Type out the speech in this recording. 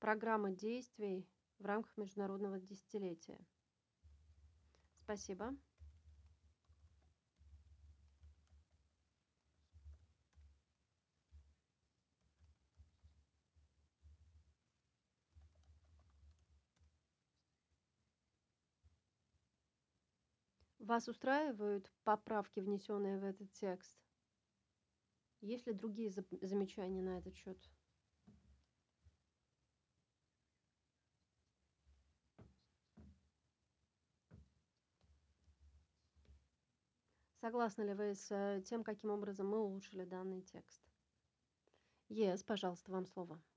программа действий в рамках международного десятилетия. Спасибо. Вас устраивают поправки, внесенные в этот текст? Есть ли другие замечания на этот счет? Согласны ли вы с тем, каким образом мы улучшили данный текст? Yes, пожалуйста, вам слово.